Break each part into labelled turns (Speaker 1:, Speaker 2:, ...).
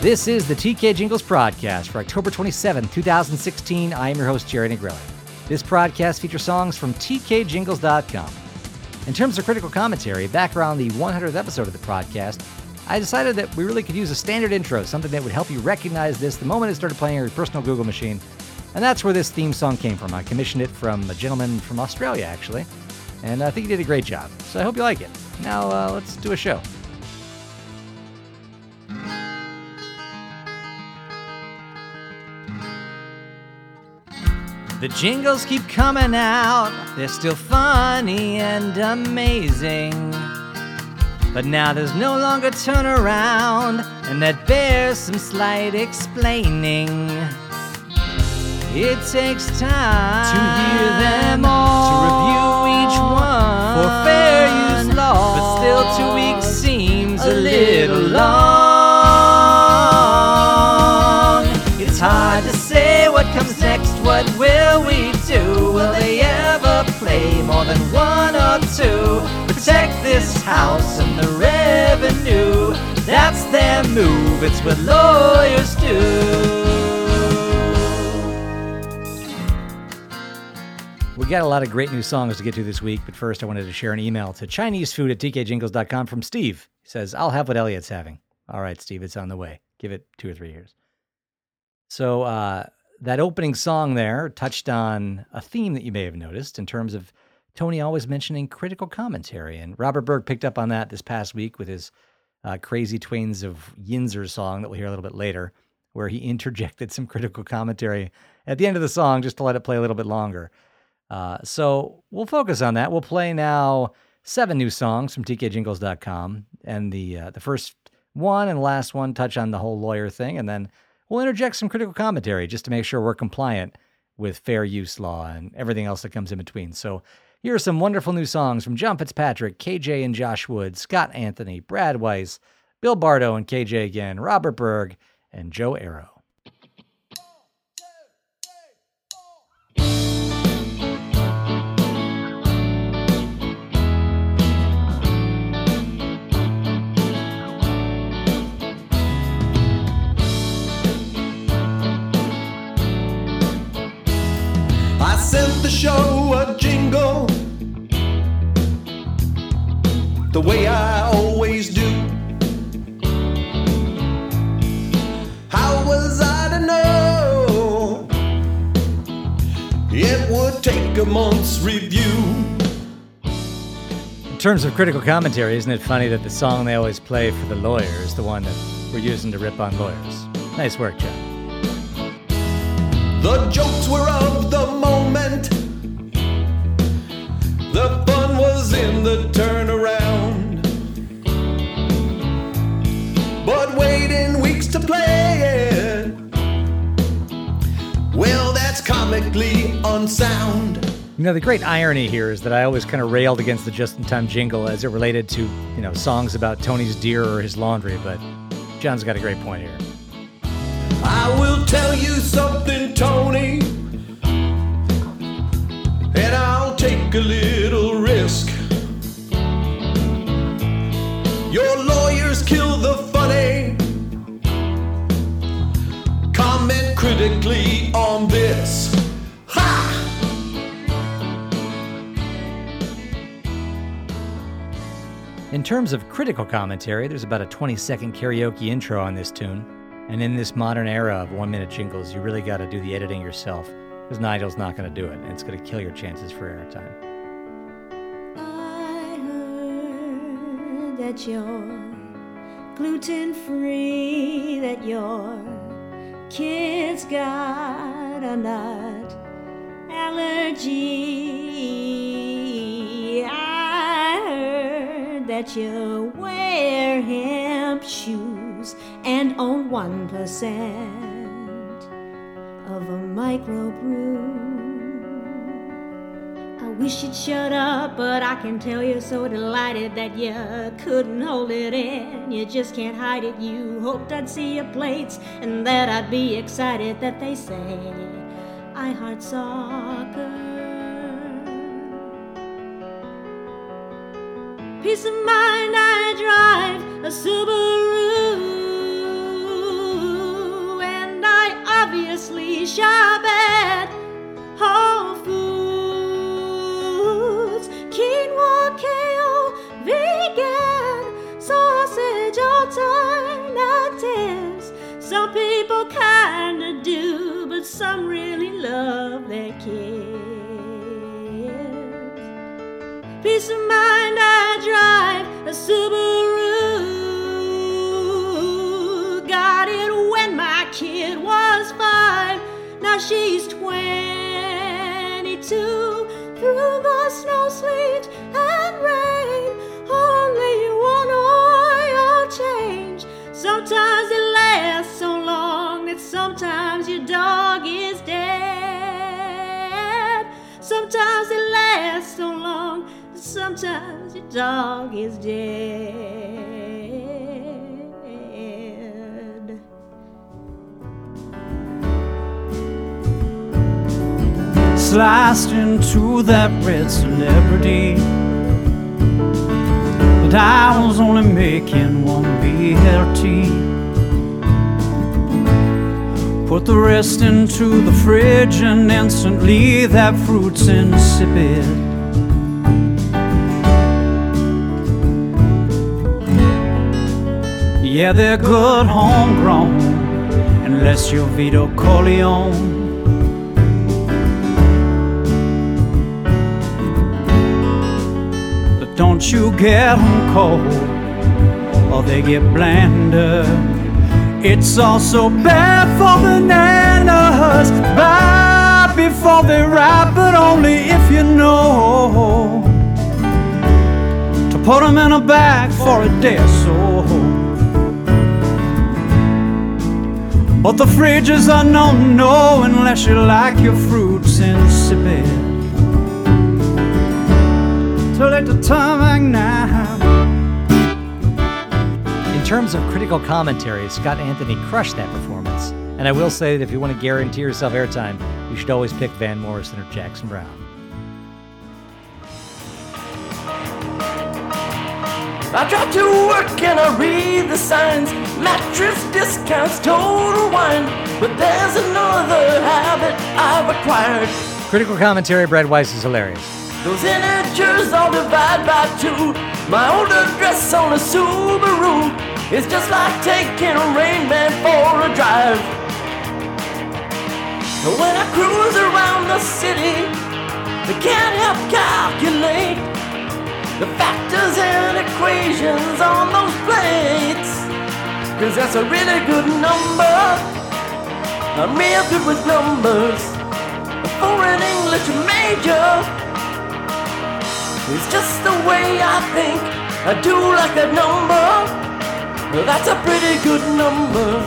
Speaker 1: This is the TK Jingles Podcast for October 27, 2016. I am your host, Jerry Negrelli. This podcast features songs from tkjingles.com. In terms of critical commentary, back around the 100th episode of the podcast, I decided that we really could use a standard intro, something that would help you recognize this the moment it started playing on your personal Google machine. And that's where this theme song came from. I commissioned it from a gentleman from Australia, actually. And I think he did a great job. So I hope you like it. Now, let's do a show. The jingles keep coming out, they're still funny and amazing. But now there's no longer turnaround, and that bears some slight explaining. It takes time to hear them all, to review each one for fair use law. But still 2 weeks seems a little long. It's hard to say what comes next, what will we do? Will they ever play more than one or two? Protect this house and the revenue, that's their move, it's what lawyers do. We got a lot of great new songs to get to this week, but first I wanted to share an email to ChineseFood@tkjingles.com from Steve. He says, I'll have what Elliot's having. All right, Steve, it's on the way. Give it 2 or 3 years. So that opening song there touched on a theme that you may have noticed in terms of Tony always mentioning critical commentary. And Robert Berg picked up on that this past week with his Crazy Twains of Yinzer song that we'll hear a little bit later, where he interjected some critical commentary at the end of the song just to let it play a little bit longer. So we'll focus on that. We'll play now 7 new songs from tkjingles.com. And the first one and last one touch on the whole lawyer thing. And then we'll interject some critical commentary just to make sure we're compliant with fair use law and everything else that comes in between. So here are some wonderful new songs from John Fitzpatrick, KJ and Josh Wood, Scott Anthony, Brad Weiss, Bill Bardo and KJ again, Robert Berg, and Joe Arrow.
Speaker 2: Sent the show a jingle the way I always do. How was I to know it would take a month's review?
Speaker 1: In terms of critical commentary, isn't it funny that the song they always play for the lawyer is the one that we're using to rip on lawyers? Nice work, John.
Speaker 2: The jokes were of the moment. The fun was in the turnaround. But waiting weeks to play it, well, that's comically unsound.
Speaker 1: You know, the great irony here is that I always kind of railed against the just-in-time jingle as it related to, songs about Tony's deer or his laundry, but John's got a great point here.
Speaker 2: I will tell you something, Tony, and I'll take a little risk. Your lawyers kill the funny. Comment critically on this. Ha!
Speaker 1: In terms of critical commentary, there's about a 20-second karaoke intro on this tune. And in this modern era of 1-minute jingles, you really got to do the editing yourself, because Nigel's not going to do it, and it's going to kill your chances for airtime.
Speaker 3: I heard that you're gluten-free, that your kids got a nut allergy. I heard that you wear hemp shoes and own 1% of a microbrew. I wish you'd shut up, but I can tell you're so delighted that you couldn't hold it in. You just can't hide it. You hoped I'd see your plates and that I'd be excited that they say I heart soccer. Peace of mind, I drive a Subaru. seriously shop at Whole Foods. Quinoa, kale, vegan, sausage alternatives. Some people kinda do, but some really love their kids. Peace of mind, I drive a Subaru. Got it when my kid was 5. Now she's 22. Through the snow, sleet, and rain, only one oil change. Sometimes it lasts so long that sometimes your dog is dead. Sometimes it lasts so long that sometimes your dog is dead.
Speaker 4: Sliced into that red celebrity, but I was only making one BLT. Put the rest into the fridge and instantly that fruit's insipid. Yeah, they're good homegrown, unless you're Vito Corleone. Don't you get them cold, or they get blander. It's also bad for bananas. Buy before they ripe, but only if you know to put them in a bag for a day or so. But the fridge is a no-no unless you like your fruits insipid. Let the time now.
Speaker 1: In terms of critical commentary, Scott Anthony crushed that performance. And I will say that if you want to guarantee yourself airtime, you should always pick Van Morrison or Jackson Browne.
Speaker 2: I drive to work and I read the signs. Mattress discounts, total wine. But there's another habit I've acquired.
Speaker 1: Critical commentary, Brad Weiss is hilarious.
Speaker 2: Those integers all divide by 2. My old address on a Subaru is just like taking a Rain Man for a drive. When I cruise around the city, I can't help calculate the factors and equations on those plates. 'Cause that's a really good number. I'm real good with numbers. For an English major, it's just the way I think. I do like that number. That's a pretty good number.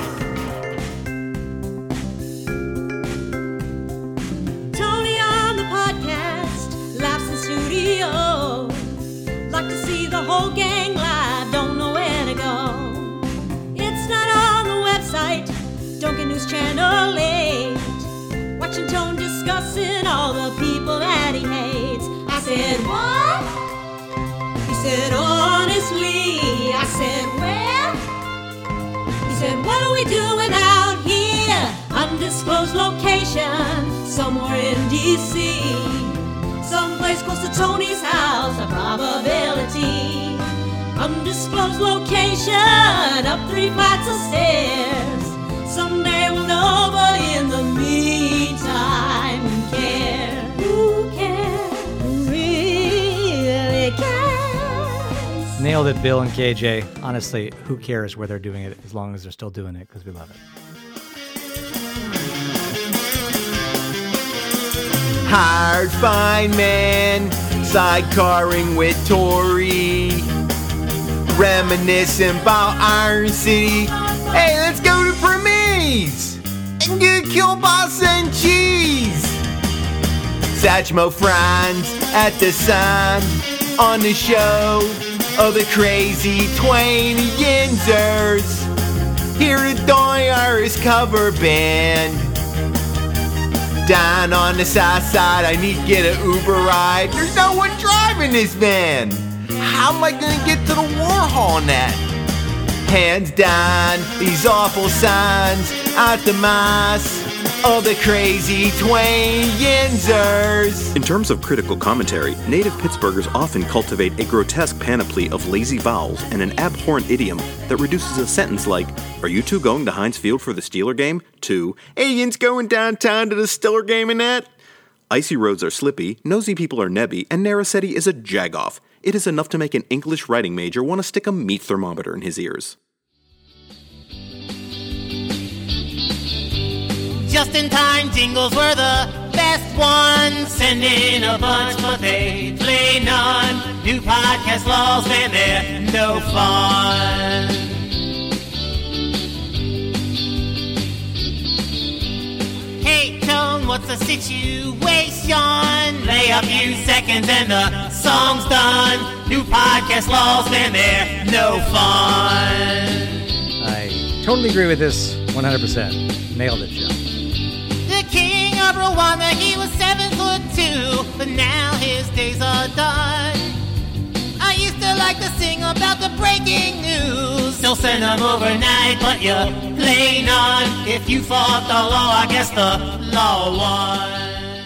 Speaker 3: Tony on the podcast, laughs in studio. Like to see the whole gang live, don't know where to go. It's not on the website, don't get News Channel 8. Watching Tone discussing all the people that he hates. I said, what? He said, honestly. I said, well? He said, what are we doing out here? Undisclosed location, somewhere in D.C. Someplace close to Tony's house, a probability. Undisclosed location, up 3 flights of stairs. Someday we'll know, but in the meantime, who cares? Who cares? Who really cares?
Speaker 1: Nailed it, Bill and KJ. Honestly, who cares where they're doing it as long as they're still doing it, because we love it.
Speaker 5: Hard fine man, sidecarring with Tori, reminiscing about Iron City. Hey, let's go to Premier's and get kielbasa and cheese. Satchmo Franz at the sign on the show of the crazy Twain Yinzers. Here to join our cover band. Down on the south side, I need to get an Uber ride. There's no one driving this van. How am I gonna get to the Warhol net? Hands down, these awful signs out the mass. all the crazy twainzers.
Speaker 6: In terms of critical commentary, native Pittsburghers often cultivate a grotesque panoply of lazy vowels and an abhorrent idiom that reduces a sentence like, "Are you two going to Heinz Field for the Steeler game?" to, "Aliens going downtown to the Steeler game and that?" Icy roads are slippy, nosy people are nebby, and Narracetti is a jagoff. It is enough to make an English writing major want to stick a meat thermometer in his ears.
Speaker 7: Just-in-time jingles were the best ones. Send in a bunch, but they play none. New podcast laws, man, they're no fun. Hey, Tone, what's the situation? Lay a few seconds and the song's done. New podcast laws, man, they're no fun.
Speaker 1: I totally agree with this 100%. Nailed it, Joe.
Speaker 7: The king of Rwanda, he was 7'2", but now his days are done. I used to like to sing about the breaking news. Still send them overnight, but you play none. If you fought the law, I guess the law won.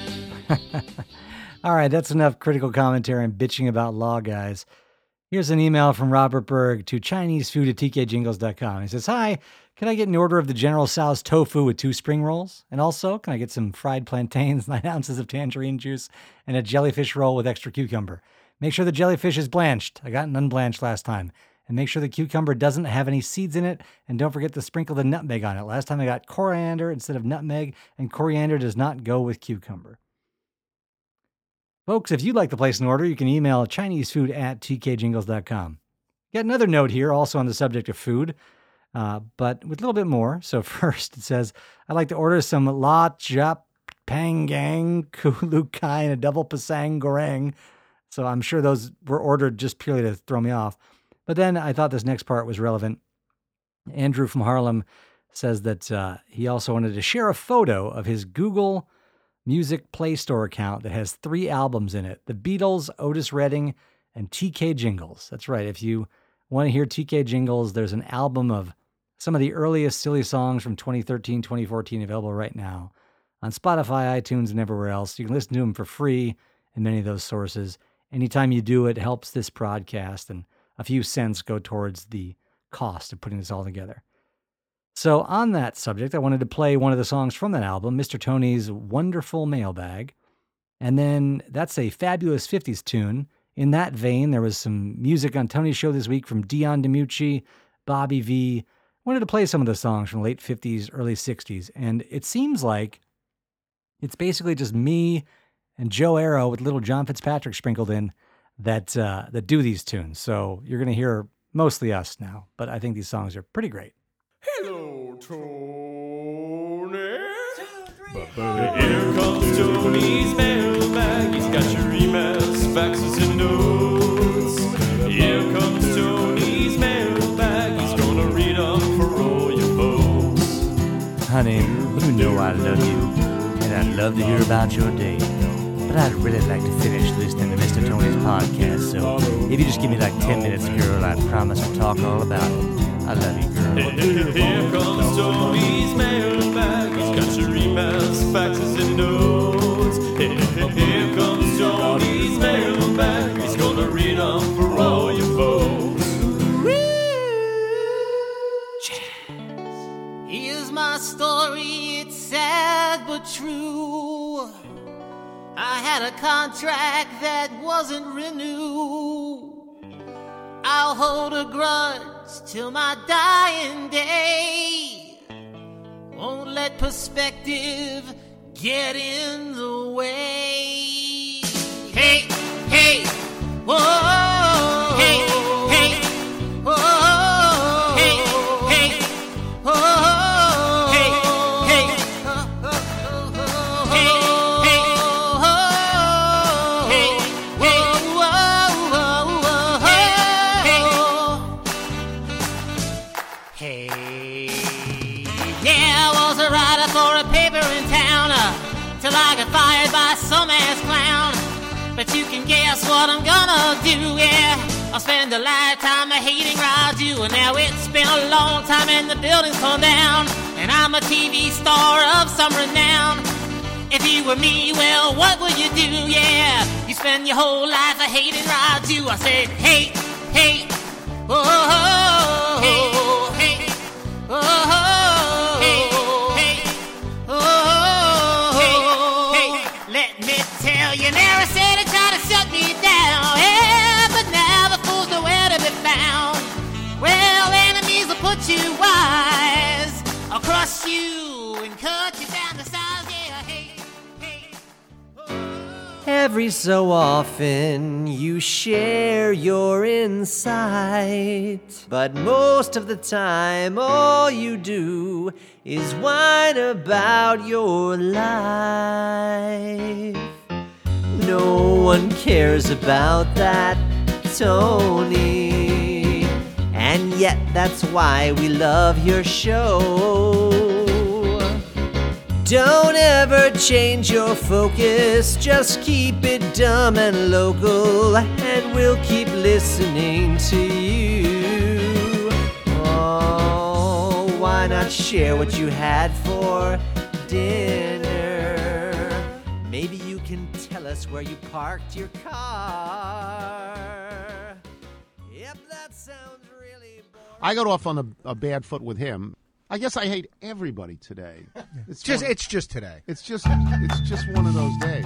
Speaker 1: All right, that's enough critical commentary and bitching about law, guys. Here's an email from Robert Berg to ChineseFood@TKJingles.com. He says, "Hi, can I get an order of the General Tso's tofu with 2 spring rolls? And also, can I get some fried plantains, 9 ounces of tangerine juice, and a jellyfish roll with extra cucumber? Make sure the jellyfish is blanched. I got an unblanched last time. And make sure the cucumber doesn't have any seeds in it. And don't forget to sprinkle the nutmeg on it. Last time I got coriander instead of nutmeg, and coriander does not go with cucumber." Folks, if you'd like to place an order, you can email ChineseFood@TKJingles.com. Got another note here, also on the subject of food, but with a little bit more. So first, it says, "I'd like to order some La Chap Pangang Kulu Kai and a double Pasang Goreng." So I'm sure those were ordered just purely to throw me off. But then I thought this next part was relevant. Andrew from Harlem says that he also wanted to share a photo of his Google Music Play Store account that has 3 albums in it: The Beatles, Otis Redding, and TK Jingles. That's right. If you want to hear TK Jingles, there's an album of some of the earliest silly songs from 2013, 2014 available right now on Spotify, iTunes, and everywhere else. You can listen to them for free in many of those sources. Anytime you do, it helps this broadcast, and a few cents go towards the cost of putting this all together. So on that subject, I wanted to play one of the songs from that album, Mr. Tony's Wonderful Mailbag. And then that's a fabulous 50s tune. In that vein, there was some music on Tony's show this week from Dion DiMucci, Bobby V. I wanted to play some of the songs from late 50s, early 60s. And it seems like it's basically just me and Joe Arrow with little John Fitzpatrick sprinkled in that do these tunes. So you're going to hear mostly us now, but I think these songs are pretty great.
Speaker 2: Hello, Tony.
Speaker 8: Here comes Tony's mailbag. He's got your emails, faxes, and notes. Here comes Tony's mailbag. He's gonna read them for all you folks.
Speaker 9: Honey, you know I love you, and I'd love to hear about your day. But I'd really like to finish listening to Mr. Tony's podcast, so if you just give me like 10 minutes, girl, I promise to talk all about it. I love you, girl.
Speaker 8: Here comes Tony's mailbag. He's got your emails, faxes, and notes. Here comes Tony's mailbag. He's gonna read them for all you folks.
Speaker 7: Here's my story, it's sad but true. I had a contract that wasn't renewed. I'll hold a grudge till my dying day. Won't let perspective get in the way. Hey, hey, whoa. Hey, hey, whoa. Hey, hey, whoa. Hey, hey, hey, hey, hey, hey, hey. Yeah, I was a writer for a paper in town till I got fired by some ass clown. But you can guess what I'm gonna do, yeah. I'll spend a lifetime of hating Raju, and now it's been a long time and the building's torn down. and I'm a TV star of some renown. If you were me, well, what would you do? Yeah, you spend your whole life a hating Rod too. I said, hate, hate, oh, oh, oh, hate, oh, oh, hate, oh, hate. Let me tell you, never said it try to shut me down. Yeah, but now the fool's nowhere to be found. Well, enemies will put you wise, I'll crush you and cut you down to size. Yeah, hate.
Speaker 2: Every so often you share your insight, but most of the time all you do is whine about your life. No one cares about that, Tony, and yet that's why we love your show. Don't ever change your focus, just keep it dumb and local, and we'll keep listening to you. Oh, why not share what you had for dinner? Maybe you can tell us where you parked your car. Yep, that sounds really boring.
Speaker 10: I got off on a bad foot with him. I guess I hate everybody today. It's just today. It's just one of those days.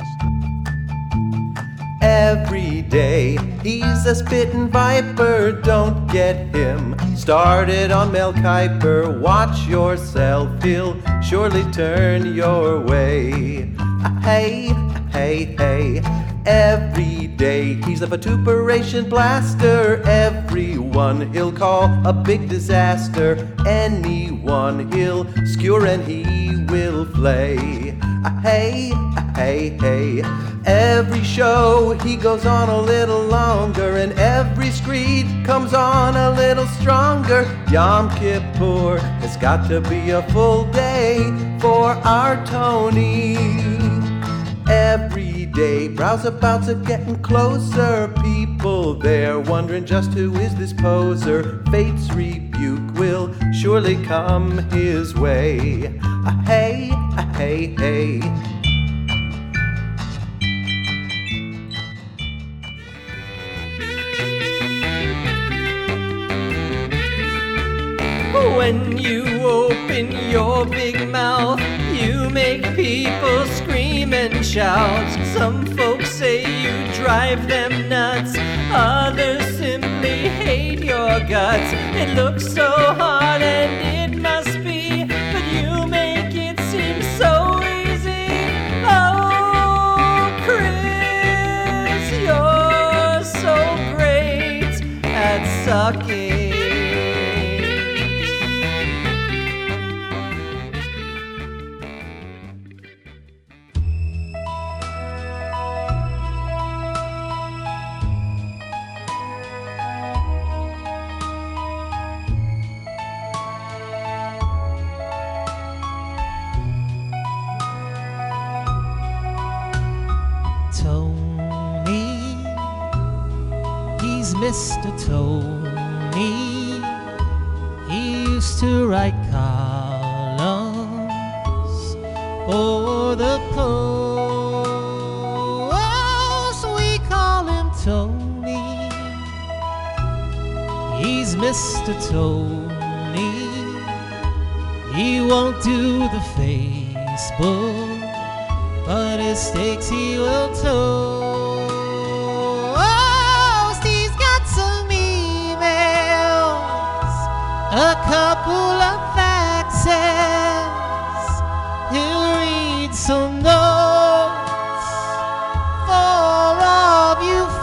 Speaker 2: Every day he's a spittin' viper. Don't get him started on Mel Kiper. Watch yourself, he'll surely turn your way. Hey, hey, hey. Every day he's a vituperation blaster. Everyone he'll call a big disaster. Anyone he'll skewer and he will flay. Hey, hey, hey. Every show he goes on a little longer, and every screed comes on a little stronger. Yom Kippur has got to be a full day for our Tony. Every day rousabouts are getting closer. People there wondering just who is this poser. Fate's rebuke will surely come his way. Hey, hey, hey. When you open your big mouth, you make people scream and shout. Some folks say you drive them nuts, others simply hate your guts. It looks so hard and it must be, but you make it seem so easy. Oh, Chris, you're so great at sucking.
Speaker 7: Mr. Tony, he used to write columns for the Post. We call him Tony. He's Mr. Tony. He won't do the Facebook, but his stakes he will toe. A couple of faxes, he'll read some notes for all of you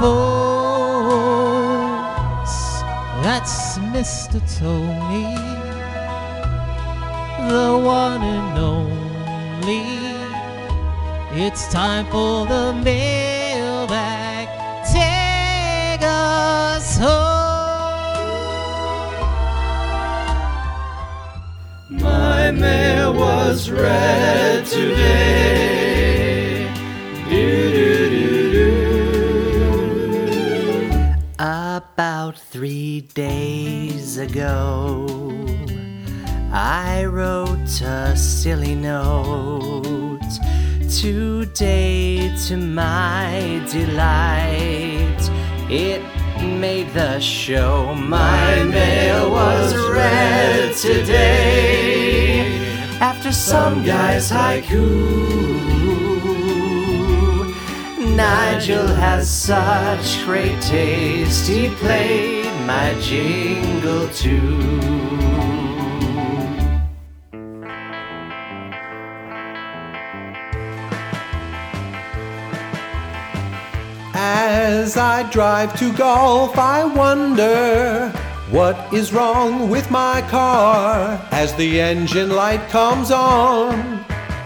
Speaker 7: folks. That's Mr. Tony, the one and only. It's time for the mailbag. Take us home.
Speaker 2: My mail was read today. About 3 days ago, I wrote a silly note today to my delight. It made the show. My mail was read today after some guy's haiku. Nigel has such great taste, he played my jingle too.
Speaker 11: As I drive to golf, I wonder what is wrong with my car as the engine light comes on.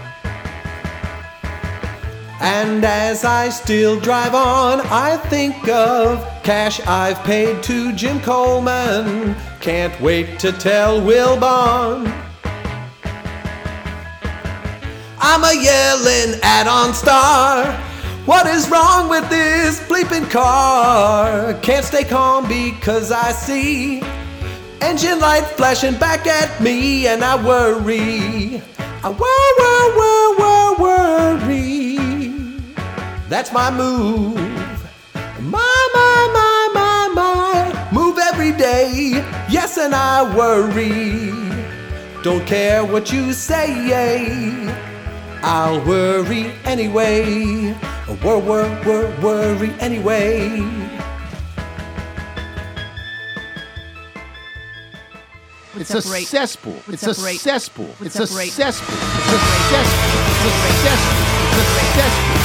Speaker 11: And as I still drive on, I think of cash I've paid to Jim Coleman. Can't wait to tell Will Bond. I'm a yelling at OnStar. What is wrong with this bleeping car? Can't stay calm because I see engine light flashing back at me, and I worry. I worry. That's my move. My move every day. Yes, and I worry. Don't care what you say. I'll worry anyway. Worry anyway.
Speaker 10: It's a cesspool. It's a cesspool. It's a cesspool. It's a cesspool. It's a cesspool. It's a cesspool.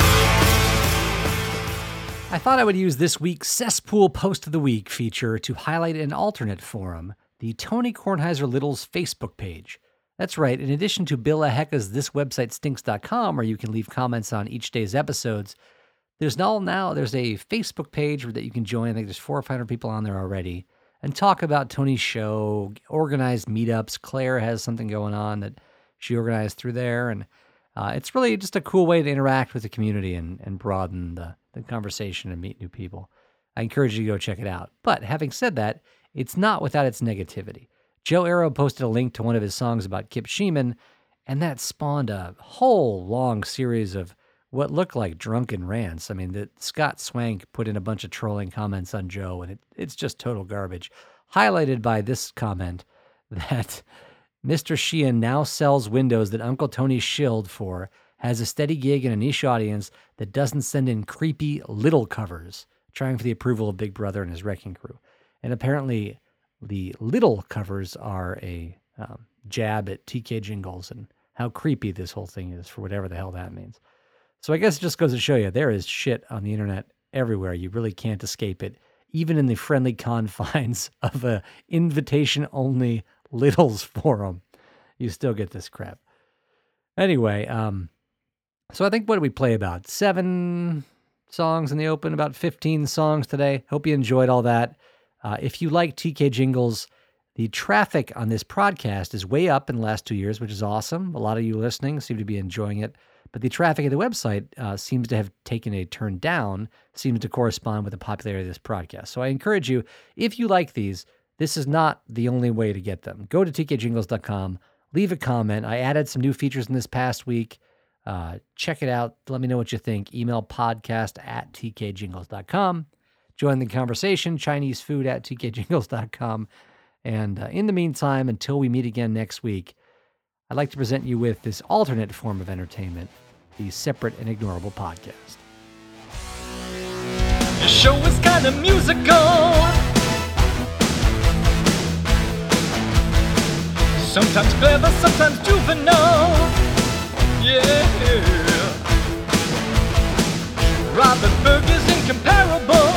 Speaker 1: I thought I would use this week's Cesspool Post of the Week feature to highlight an alternate forum, the Tony Kornheiser Little's Facebook page. That's right, in addition to Bill Ahecka's thiswebsitestinks.com, where you can leave comments on each day's episodes, there's a Facebook page that you can join. I think there's 400 or 500 people on there already, and talk about Tony's show, organize meetups. Claire has something going on that she organized through there, and it's really just a cool way to interact with the community and broaden the conversation and meet new people. I encourage you to go check it out. But having said that, it's not without its negativity. Joe Arrow posted a link to one of his songs about Kip Sheeman, and that spawned a whole long series of what looked like drunken rants. I mean, Scott Swank put in a bunch of trolling comments on Joe, and it's just total garbage. Highlighted by this comment that Mr. Sheehan now sells windows that Uncle Tony shilled for, has a steady gig and a niche audience that doesn't send in creepy little covers, trying for the approval of Big Brother and his wrecking crew. And apparently the little covers are a jab at TK Jingles and how creepy this whole thing is, for whatever the hell that means. So I guess it just goes to show you, there is shit on the internet everywhere. You really can't escape it, even in the friendly confines of a invitation-only Littles forum. You still get this crap. Anyway, so I think, what did we play about? 7 songs in the open, about 15 songs today. Hope you enjoyed all that. If you like TK Jingles, the traffic on this podcast is way up in the last 2 years, which is awesome. A lot of you listening seem to be enjoying it. But the traffic of the website seems to have taken a turn down, seems to correspond with the popularity of this podcast. So I encourage you, if you like these, this is not the only way to get them. Go to tkjingles.com, leave a comment. I added some new features in this past week. Check it out. Let me know what you think. Email podcast@tkjingles.com. Join the conversation, ChineseFood@tkjingles.com. And in the meantime, until we meet again next week, I'd like to present you with this alternate form of entertainment, the Separate and Ignorable podcast.
Speaker 2: The show is kind of musical, sometimes clever, sometimes juvenile. Yeah. Robert Berg is incomparable,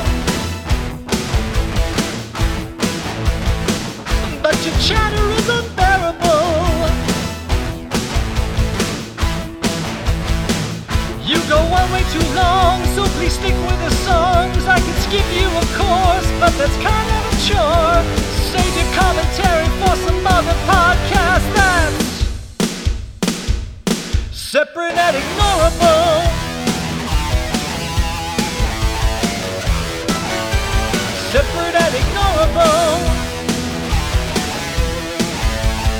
Speaker 2: but your chatter is unbearable. You go on way too long, so please stick with the songs. I could skip you a course, but that's kind of a chore. Save your commentary for some other podcast that's separate and ignorable. Separate and ignorable.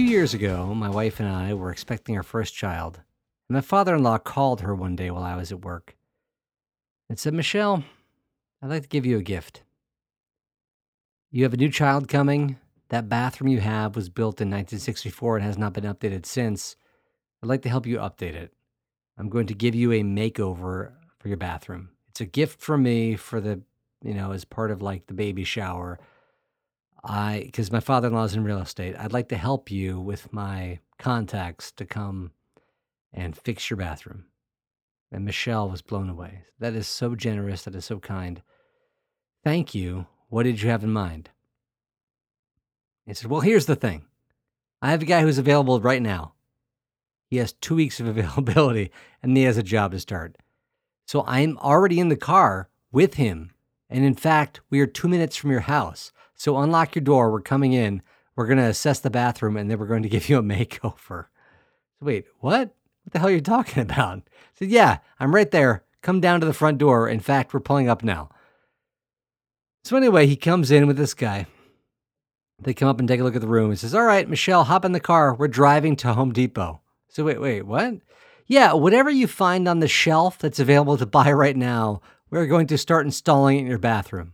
Speaker 1: years ago, my wife and I were expecting our first child, and my father-in-law called her one day while I was at work and said, Michelle, I'd like to give you a gift. You have a new child coming. That bathroom you have was built in 1964 and has not been updated since. I'd like to help you update it. I'm going to give you a makeover for your bathroom. It's a gift from me for the, as part of like the baby shower. Because my father-in-law is in real estate, I'd like to help you with my contacts to come and fix your bathroom. And Michelle was blown away. That is so generous. That is so kind. Thank you. What did you have in mind? He said, well, here's the thing. I have a guy who's available right now. He has 2 weeks of availability, and he has a job to start. So I'm already in the car with him. And in fact, we are 2 minutes from your house. So unlock your door. We're coming in. We're going to assess the bathroom, and then we're going to give you a makeover. So wait, what? What the hell are you talking about? I said, yeah, I'm right there. Come down to the front door. In fact, we're pulling up now. So anyway, he comes in with this guy. They come up and take a look at the room. He says, all right, Michelle, hop in the car. We're driving to Home Depot. So wait, what? Yeah, whatever you find on the shelf that's available to buy right now, we're going to start installing it in your bathroom.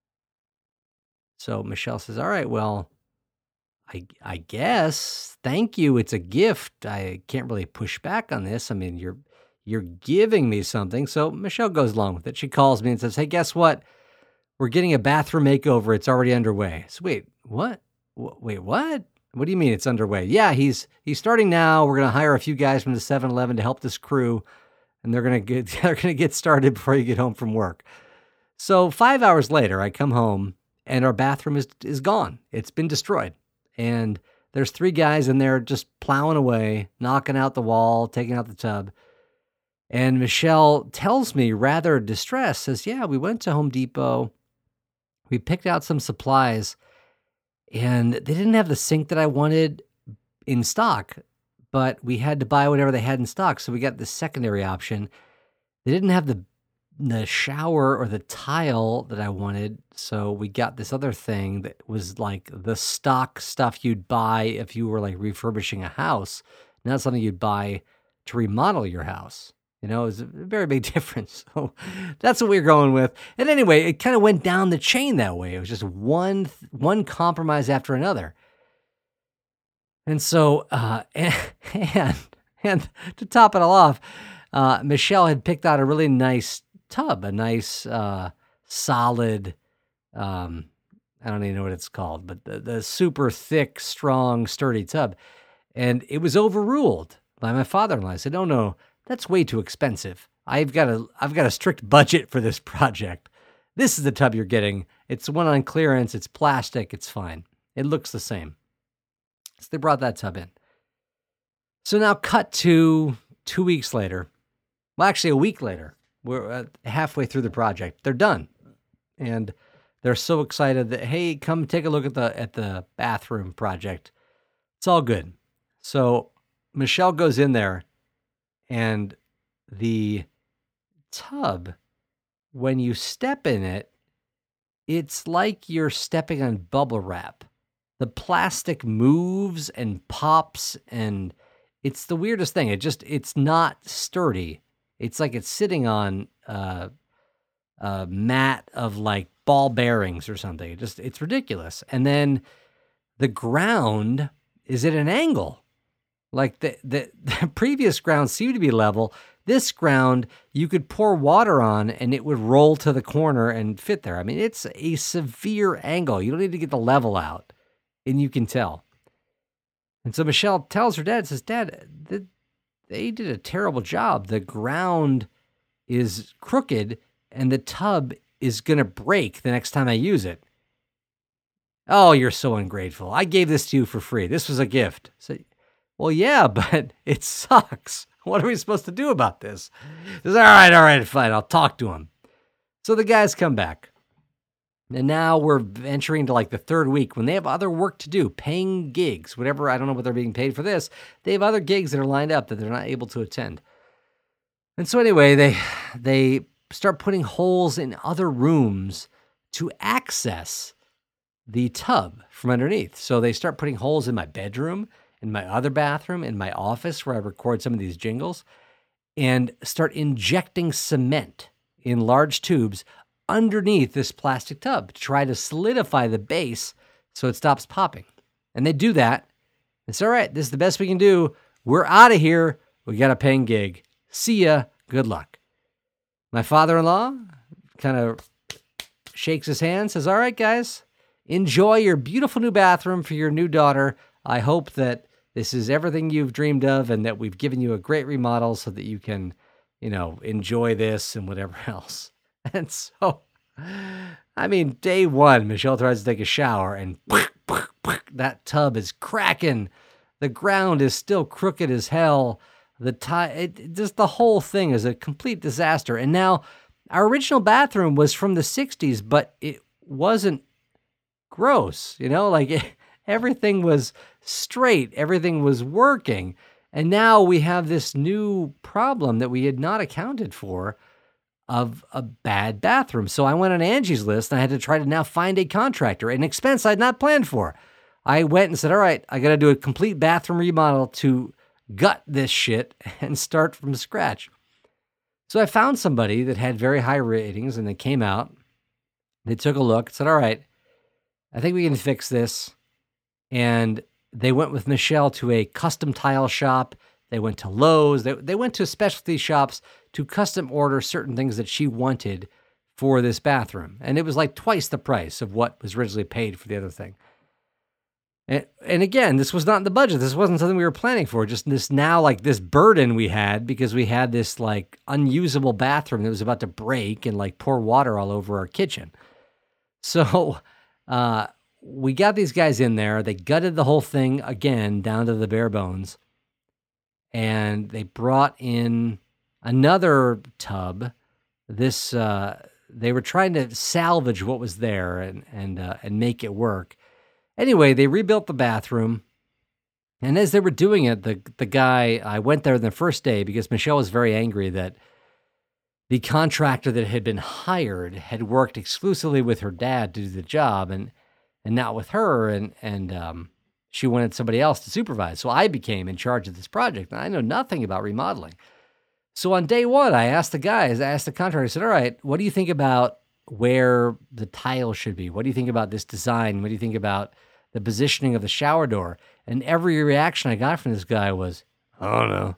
Speaker 1: So Michelle says, all right, well, I guess, thank you. It's a gift. I can't really push back on this. I mean, you're giving me something. So Michelle goes along with it. She calls me and says, hey, guess what? We're getting a bathroom makeover. It's already underway. So wait, what? Wait, what? What do you mean it's underway? Yeah, he's starting now. We're going to hire a few guys from the 7-Eleven to help this crew, and they're going to get started before you get home from work. So 5 hours later, I come home, and our bathroom is gone. It's been destroyed. And there's 3 guys in there just plowing away, knocking out the wall, taking out the tub. And Michelle tells me, rather distressed, says, yeah, we went to Home Depot. We picked out some supplies, and they didn't have the sink that I wanted in stock, but we had to buy whatever they had in stock. So we got the secondary option. They didn't have the shower or the tile that I wanted. So we got this other thing that was like the stock stuff you'd buy if you were like refurbishing a house, not something you'd buy to remodel your house. It was a very big difference. So that's what we were going with. And anyway, it kind of went down the chain that way. It was just one compromise after another. And so, and to top it all off, Michelle had picked out a really nice tub, a nice solid, I don't even know what it's called, but the super thick, strong, sturdy tub. And it was overruled by my father-in-law. I said, no, that's way too expensive. I've got a strict budget for this project. This is the tub you're getting. It's one on clearance. It's plastic. It's fine. It looks the same. So they brought that tub in. So now cut to 2 weeks later. Well, actually a week later. We're halfway through the project. They're done. And they're so excited that, hey, come take a look at the bathroom project. It's all good. So Michelle goes in there, and the tub, when you step in it, it's like you're stepping on bubble wrap. The plastic moves and pops, and it's the weirdest thing. It's not sturdy. It's like it's sitting on a mat of like ball bearings or something. It's ridiculous. And then the ground is at an angle. Like the previous ground seemed to be level. This ground, you could pour water on and it would roll to the corner and fit there. I mean, it's a severe angle. You don't need to get the level out, and you can tell. And so Michelle tells her dad, says, Dad, they did a terrible job. The ground is crooked and the tub is going to break the next time I use it. Oh, you're so ungrateful. I gave this to you for free. This was a gift. So, well, yeah, but it sucks. What are we supposed to do about this? He says, all right, fine. I'll talk to him. So the guys come back. And now we're venturing to like the third week when they have other work to do, paying gigs, whatever. I don't know what they're being paid for this. They have other gigs that are lined up that they're not able to attend. And so anyway, they start putting holes in other rooms to access the tub from underneath. So they start putting holes in my bedroom in my other bathroom, in my office where I record some of these jingles, and start injecting cement in large tubes underneath this plastic tub to try to solidify the base so it stops popping. And they do that. It's all right. This is the best we can do. We're out of here. We got a paying gig. See ya. Good luck. My father-in-law kind of shakes his hand, says, all right, guys, enjoy your beautiful new bathroom for your new daughter. I hope that this is everything you've dreamed of and that we've given you a great remodel so that you can, enjoy this and whatever else. And so, I mean, day one, Michelle tries to take a shower and that tub is cracking. The ground is still crooked as hell. Just the whole thing is a complete disaster. And now our original bathroom was from the 60s, but it wasn't gross, everything was straight. Everything was working. And now we have this new problem that we had not accounted for of a bad bathroom. So I went on Angie's List and I had to try to now find a contractor, an expense I'd not planned for. I went and said, all right, I got to do a complete bathroom remodel to gut this shit and start from scratch. So I found somebody that had very high ratings and they came out, they took a look, said, all right, I think we can fix this. And they went with Michelle to a custom tile shop. They went to Lowe's. They went to specialty shops to custom order certain things that she wanted for this bathroom. And it was like twice the price of what was originally paid for the other thing. And again, this was not in the budget. This wasn't something we were planning for. Just this burden we had because we had this unusable bathroom that was about to break and pour water all over our kitchen. So we got these guys in there. They gutted the whole thing again down to the bare bones. And they brought in another tub. They were trying to salvage what was there and make it work. Anyway, they rebuilt the bathroom. And as they were doing it, the guy, I went there the first day because Michelle was very angry that the contractor that had been hired had worked exclusively with her dad to do the job and not with her. And she wanted somebody else to supervise. So I became in charge of this project. And I know nothing about remodeling. So on day one, I asked the contractor, I said, all right, what do you think about where the tile should be? What do you think about this design? What do you think about the positioning of the shower door? And every reaction I got from this guy was, I don't know.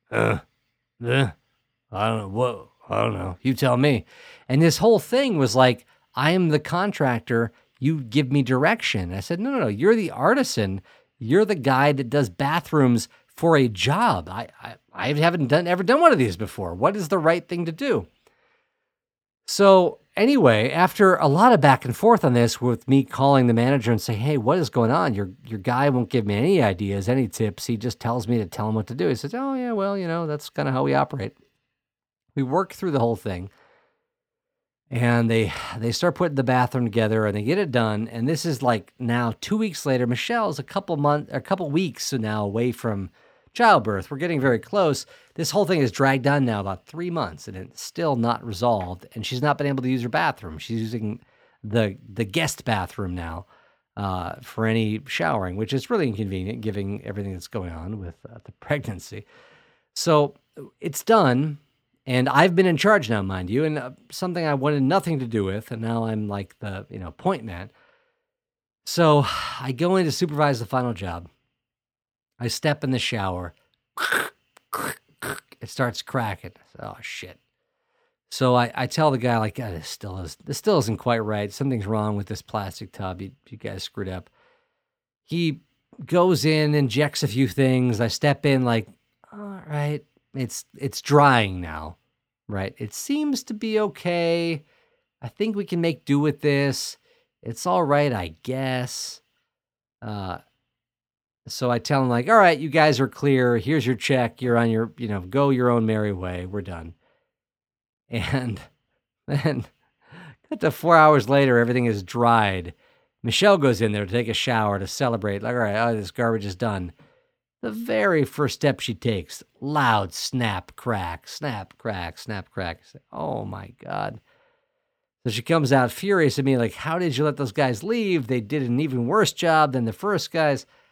Speaker 1: I don't know. You tell me. And this whole thing was like, I am the contractor. You give me direction. I said, no. You're the artisan. You're the guy that does bathrooms for a job. I haven't ever done one of these before. What is the right thing to do? So anyway, after a lot of back and forth on this with me calling the manager and saying, hey, what is going on? Your guy won't give me any ideas, any tips. He just tells me to tell him what to do. He says, oh, yeah, well, that's kind of how we operate. We work through the whole thing. And they start putting the bathroom together and they get it done. And this is now 2 weeks later. Michelle's a couple weeks now away from childbirth. We're getting very close. This whole thing is dragged on now about 3 months and it's still not resolved. And she's not been able to use her bathroom. She's using the guest bathroom now for any showering, which is really inconvenient given everything that's going on with the pregnancy. So it's done. And I've been in charge now, mind you, and something I wanted nothing to do with. And now I'm like the, point man. So I go in to supervise the final job. I step in the shower. It starts cracking. Oh, shit. So I tell the guy, this still isn't quite right. Something's wrong with this plastic tub. You guys screwed up. He goes in, injects a few things. I step in all right. It's drying now, right? It seems to be okay. I think we can make do with this. It's all right, I guess. So I tell him all right, you guys are clear. Here's your check. You're on your, go your own merry way. We're done. And then cut to 4 hours later, everything is dried. Michelle goes in there to take a shower to celebrate. All right, this garbage is done. The very first step she takes, loud snap, crack, snap, crack, snap, crack. Oh, my God. So she comes out furious at me how did you let those guys leave? They did an even worse job than the first guys.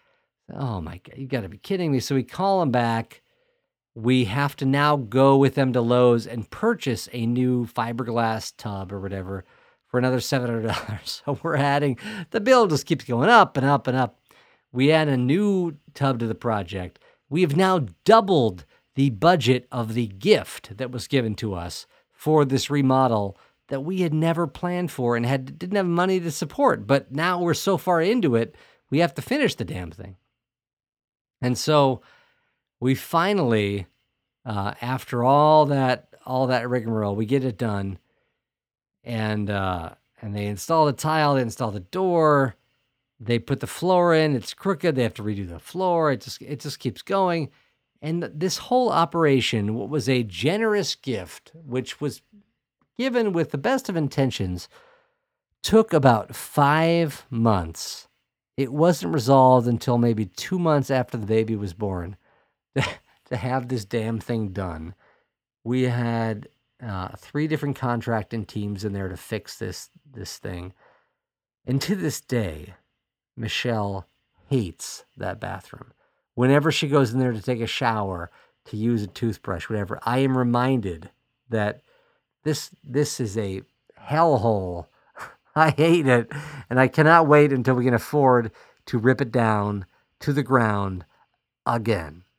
Speaker 1: Oh my God, you got to be kidding me. So we call them back. We have to now go with them to Lowe's and purchase a new fiberglass tub or whatever for another $700. So we're adding, the bill just keeps going up and up and up. We add a new tub to the project. We have now doubled the budget of the gift that was given to us for this remodel that we had never planned for and didn't have money to support. But now we're so far into it, we have to finish the damn thing. And so we finally, after all that rigmarole, we get it done, and they install the tile, they install the door, they put the floor in. It's crooked. They have to redo the floor. It just keeps going, and this whole operation, what was a generous gift, which was given with the best of intentions, took about 5 months. It wasn't resolved until maybe 2 months after the baby was born to have this damn thing done. We had 3 different contracting teams in there to fix this thing. And to this day, Michelle hates that bathroom. Whenever she goes in there to take a shower, to use a toothbrush, whatever, I am reminded that this is a hellhole. I hate it, and I cannot wait until we can afford to rip it down to the ground again.